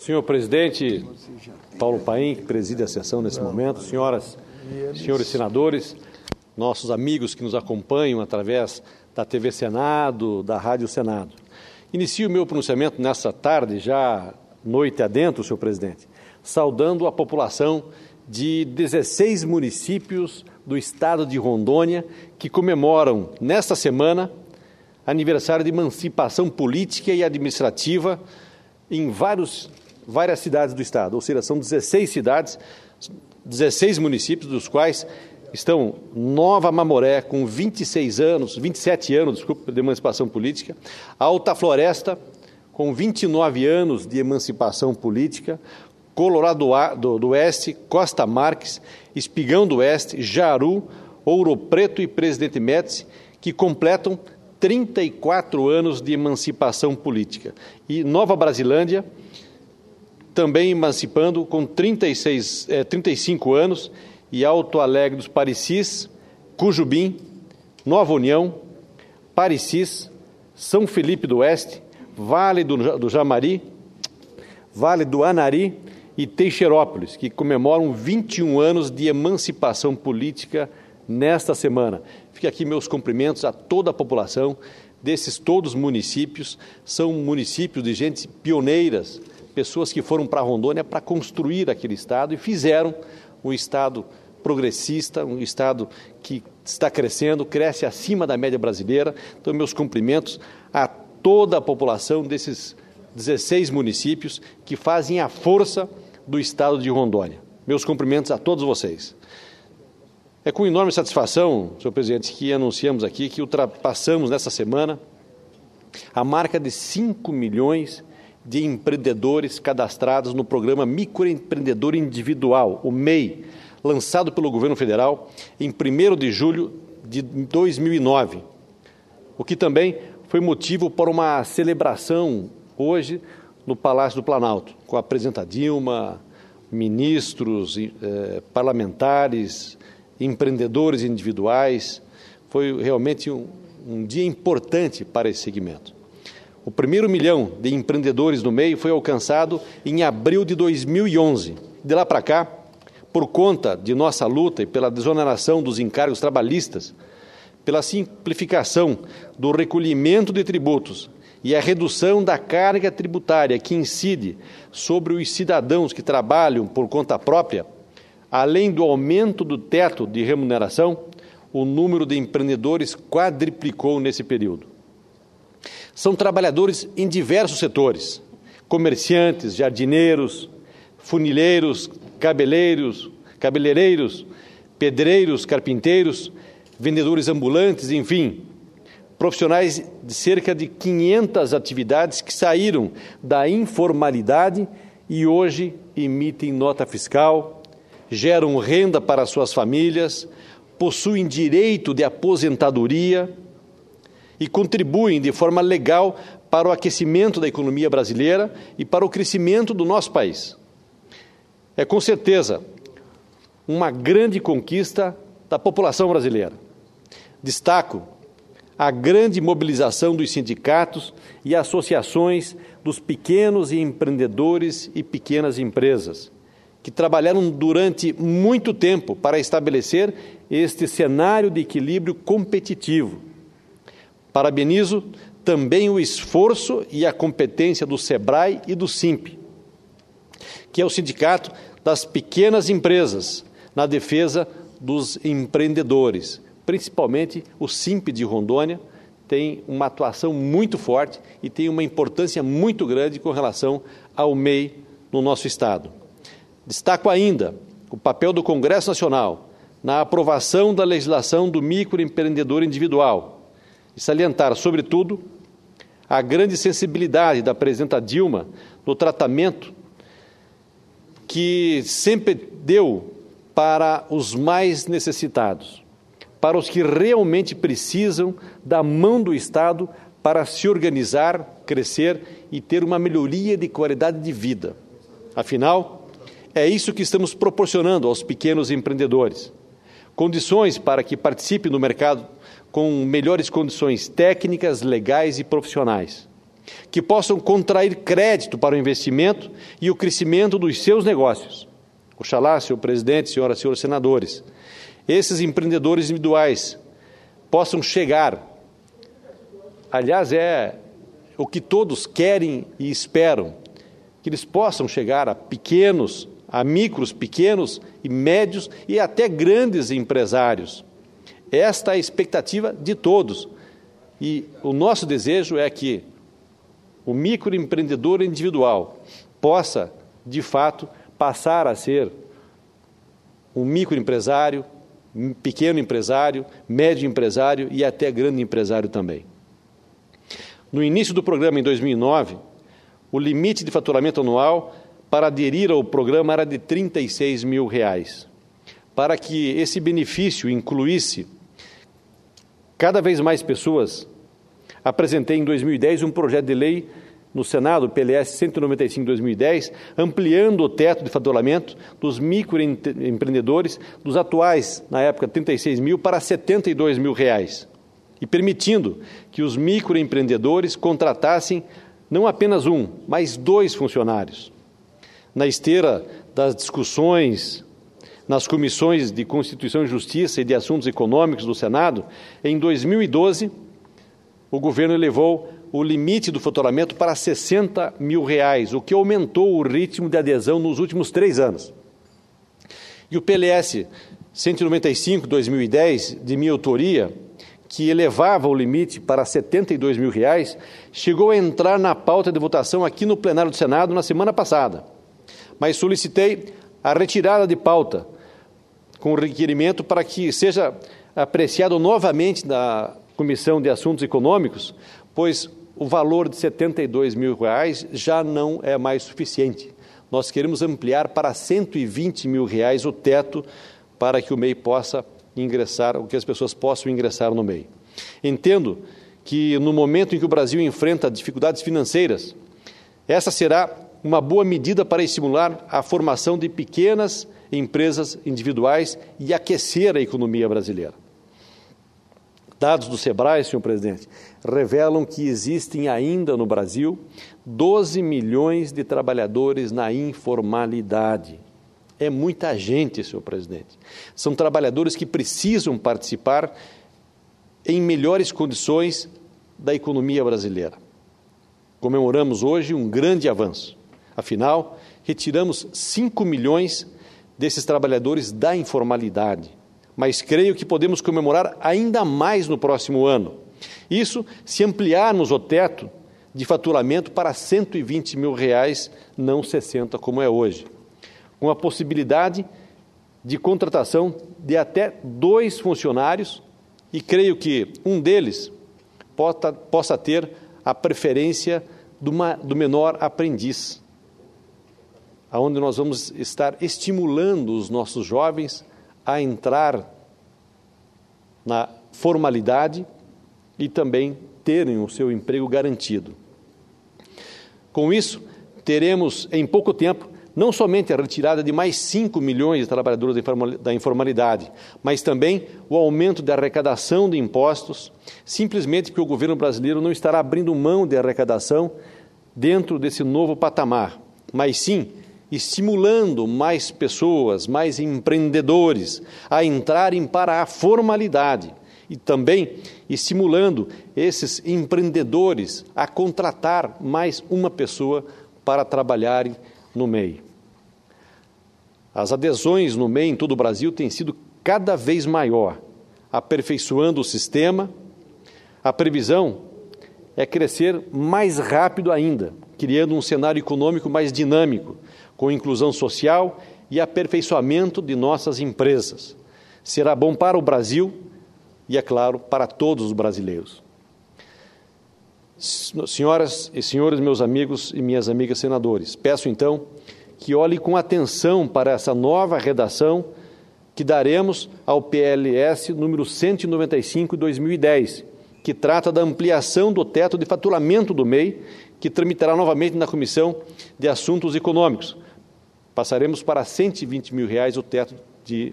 Senhor presidente Paulo Paim, que preside a sessão nesse momento, senhoras e senhores senadores, nossos amigos que nos acompanham através da TV Senado, da Rádio Senado. Inicio o meu pronunciamento nessa tarde, já noite adentro, senhor presidente, saudando a população de 16 municípios do estado de Rondônia que comemoram, nesta semana, aniversário de emancipação política e administrativa em várias cidades do estado, ou seja, são 16 cidades, 16 municípios, dos quais estão Nova Mamoré, com 27 anos, de emancipação política, Alta Floresta, com 29 anos de emancipação política, Colorado do Oeste, Costa Marques, Espigão do Oeste, Jaru, Ouro Preto e Presidente Médici, que completam 34 anos de emancipação política. E Nova Brasilândia, também emancipando com 35 anos, e Alto Alegre dos Parecis, Cujubim, Nova União, Parecis, São Felipe do Oeste, Vale do Jamari, Vale do Anari e Teixeirópolis, que comemoram 21 anos de emancipação política nesta semana. Fica aqui meus cumprimentos a toda a população desses todos municípios. São municípios de gente pioneiras, pessoas que foram para Rondônia para construir aquele estado e fizeram um estado progressista, um estado que está crescendo, cresce acima da média brasileira. Então, meus cumprimentos a toda a população desses 16 municípios que fazem a força do estado de Rondônia. Meus cumprimentos a todos vocês. É com enorme satisfação, senhor presidente, que anunciamos aqui que ultrapassamos nessa semana a marca de 5 milhões de empreendedores cadastrados no programa Microempreendedor Individual, o MEI, lançado pelo governo federal em 1º de julho de 2009, o que também foi motivo para uma celebração hoje no Palácio do Planalto, com a presidenta Dilma, ministros, parlamentares, empreendedores individuais. Foi realmente um dia importante para esse segmento. O primeiro milhão de empreendedores no MEI foi alcançado em abril de 2011. De lá para cá, por conta de nossa luta e pela desoneração dos encargos trabalhistas, pela simplificação do recolhimento de tributos e a redução da carga tributária que incide sobre os cidadãos que trabalham por conta própria, além do aumento do teto de remuneração, o número de empreendedores quadriplicou nesse período. São trabalhadores em diversos setores: comerciantes, jardineiros, funileiros, cabeleireiros, pedreiros, carpinteiros, vendedores ambulantes, enfim, profissionais de cerca de 500 atividades que saíram da informalidade e hoje emitem nota fiscal, geram renda para suas famílias, possuem direito de aposentadoria e contribuem de forma legal para o aquecimento da economia brasileira e para o crescimento do nosso país. É com certeza uma grande conquista da população brasileira. Destaco a grande mobilização dos sindicatos e associações dos pequenos empreendedores e pequenas empresas, que trabalharam durante muito tempo para estabelecer este cenário de equilíbrio competitivo. Parabenizo também o esforço e a competência do SEBRAE e do SIMP, que é o Sindicato das Pequenas Empresas, na defesa dos empreendedores. Principalmente o SIMP de Rondônia tem uma atuação muito forte e tem uma importância muito grande com relação ao MEI no nosso estado. Destaco ainda o papel do Congresso Nacional na aprovação da legislação do microempreendedor individual e salientar, sobretudo, a grande sensibilidade da presidenta Dilma no tratamento que sempre deu para os mais necessitados, para os que realmente precisam da mão do Estado para se organizar, crescer e ter uma melhoria de qualidade de vida. Afinal, é isso que estamos proporcionando aos pequenos empreendedores: condições para que participem do mercado com melhores condições técnicas, legais e profissionais. que possam contrair crédito para o investimento e o crescimento dos seus negócios. Oxalá, senhor presidente, senhoras e senhores senadores, esses empreendedores individuais possam chegar, aliás, é o que todos querem e esperam, que eles possam chegar a pequenos, a micros, pequenos e médios e até grandes empresários. Esta é a expectativa de todos. E o nosso desejo é que o microempreendedor individual possa, de fato, passar a ser um microempresário, um pequeno empresário, médio empresário e até grande empresário também. No início do programa, em 2009, o limite de faturamento anual para aderir ao programa era de R$ 36 mil. Para que esse benefício incluísse cada vez mais pessoas, apresentei em 2010 um projeto de lei no Senado, o PLS 195 de 2010, ampliando o teto de faturamento dos microempreendedores dos atuais, na época, 36 mil para R$ 72 mil, e permitindo que os microempreendedores contratassem não apenas um, mas 2 funcionários. Na esteira das discussões nas comissões de Constituição e Justiça e de Assuntos Econômicos do Senado, em 2012, o governo elevou o limite do faturamento para R$ 60 mil, o que aumentou o ritmo de adesão nos últimos 3 anos. E o PLS 195, 2010, de minha autoria, que elevava o limite para R$ 72 mil, chegou a entrar na pauta de votação aqui no plenário do Senado na semana passada, mas solicitei a retirada de pauta, com requerimento para que seja apreciado novamente na Comissão de Assuntos Econômicos, pois o valor de R$ 72 mil já não é mais suficiente. Nós queremos ampliar para R$ 120 mil o teto para que o MEI possa ingressar, que as pessoas possam ingressar no MEI. Entendo que no momento em que o Brasil enfrenta dificuldades financeiras, essa será uma boa medida para estimular a formação de pequenas empresas individuais e aquecer a economia brasileira. Dados do SEBRAE, senhor presidente, revelam que existem ainda no Brasil 12 milhões de trabalhadores na informalidade. É muita gente, senhor presidente. São trabalhadores que precisam participar em melhores condições da economia brasileira. Comemoramos hoje um grande avanço. Afinal, retiramos 5 milhões desses trabalhadores da informalidade. Mas creio que podemos comemorar ainda mais no próximo ano. Isso se ampliarmos o teto de faturamento para R$ 120 mil, não 60 como é hoje, com a possibilidade de contratação de até 2 funcionários e creio que um deles possa ter a preferência do menor aprendiz, onde nós vamos estar estimulando os nossos jovens a entrar na formalidade e também terem o seu emprego garantido. Com isso, teremos em pouco tempo não somente a retirada de mais 5 milhões de trabalhadores da informalidade, mas também o aumento da arrecadação de impostos, simplesmente porque o governo brasileiro não estará abrindo mão de arrecadação dentro desse novo patamar, mas sim estimulando mais pessoas, mais empreendedores a entrarem para a formalidade e também estimulando esses empreendedores a contratar mais uma pessoa para trabalharem no MEI. As adesões no MEI em todo o Brasil têm sido cada vez maior, aperfeiçoando o sistema. A previsão é crescer mais rápido ainda, criando um cenário econômico mais dinâmico, com inclusão social e aperfeiçoamento de nossas empresas. Será bom para o Brasil e, é claro, para todos os brasileiros. Senhoras e senhores, meus amigos e minhas amigas senadores, peço então que olhem com atenção para essa nova redação que daremos ao PLS número 195 de 2010, que trata da ampliação do teto de faturamento do MEI, que tramitará novamente na Comissão de Assuntos Econômicos. Passaremos para R$ 120 mil o teto de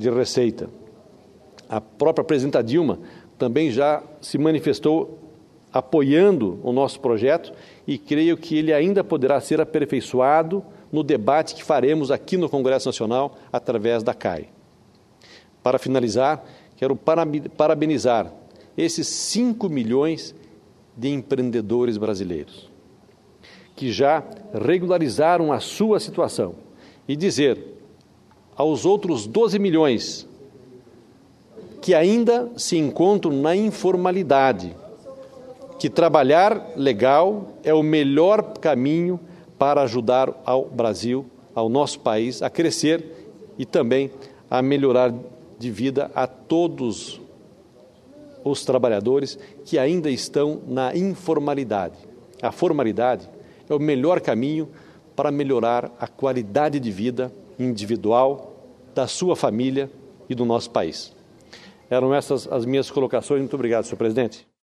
receita. A própria presidenta Dilma também já se manifestou apoiando o nosso projeto e creio que ele ainda poderá ser aperfeiçoado no debate que faremos aqui no Congresso Nacional através da CAI. Para finalizar, quero parabenizar esses 5 milhões de empreendedores brasileiros que já regularizaram a sua situação e dizer aos outros 12 milhões que ainda se encontram na informalidade que trabalhar legal é o melhor caminho para ajudar ao Brasil, ao nosso país, a crescer e também a melhorar de vida a todos os trabalhadores que ainda estão na informalidade. A formalidade é o melhor caminho para melhorar a qualidade de vida individual, da sua família e do nosso país. Eram essas as minhas colocações. Muito obrigado, senhor presidente.